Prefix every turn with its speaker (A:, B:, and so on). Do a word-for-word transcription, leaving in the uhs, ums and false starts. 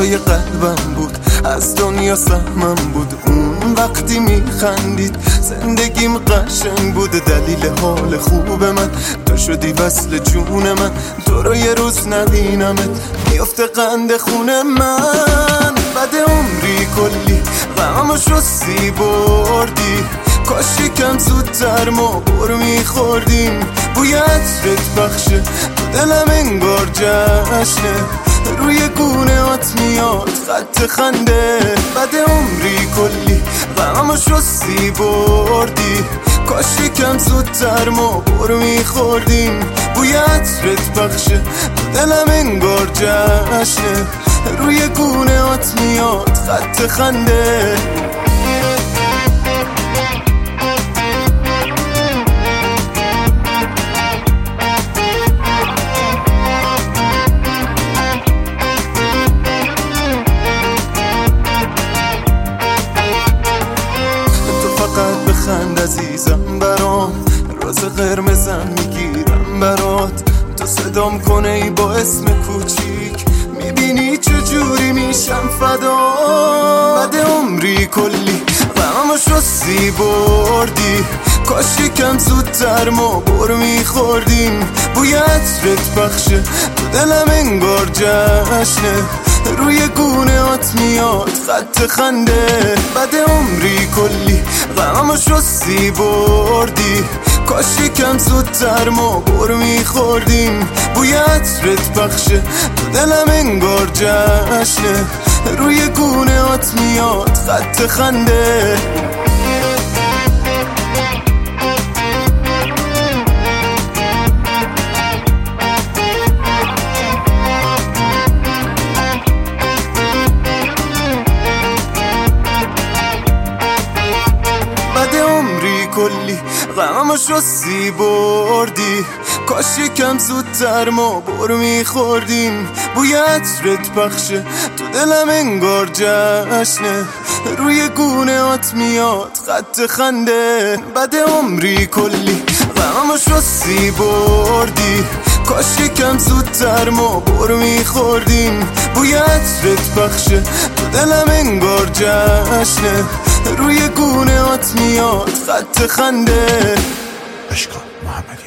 A: فدای قلبم بود، از دنیا سهمم بود. اون وقتی میخندید زندگیم قشنگ بود. دلیل حال خوب من تو شدی وصل جون من، تو رو یه روز نبینمت میفته قند خون من. بعد عمری کلی غممو شستی بردی، کاش یکم زودتر ما بر میخوردیم. بوی عطرت بخشه تو دلم انگار جشنه، روی گونه هات میاد خط خنده. بعد عمری کلی غممو شستی بردی، کاش یکم زودتر ما بر میخوردیم. بوی عطرت بخشه تو دلم انگار جشنه، روی گونه هات میاد خط خنده. بخند عزیزم برام، روز قرمزم میگیرم برات. تو صدام کنه ای با اسم کوچیک، میبینی چجوری میشم فدا. بعد عمری کلی غممو شستی بردی، کاش یکم زودتر ما بر میخوردیم. بوی عطرت بخشه تو دلم انگار جشنه، روی گونه هات میاد خط خنده. بعد عمری کلی غممو شستی بردی، کاش یکم زودتر ما بر میخوردیم. بوی عطرت بخشه تو دلم انگار جشنه، روی گونه هات میاد خط خنده. کلی غممو شستی بردی، کاش یکم زودتر ما بر میخوردیم. بوی عطرت بخشه تو دلم انگار جشنه، روی گونه هات میاد خط خنده. بعد عمری کلی غممو شستی بردی، کاش یکم زودتر ما بر میخوردیم. بوی عطرت بخشه تو دلم انگار جشنه، روی گونه هات میاد خط خنده.
B: اشکان محمدی.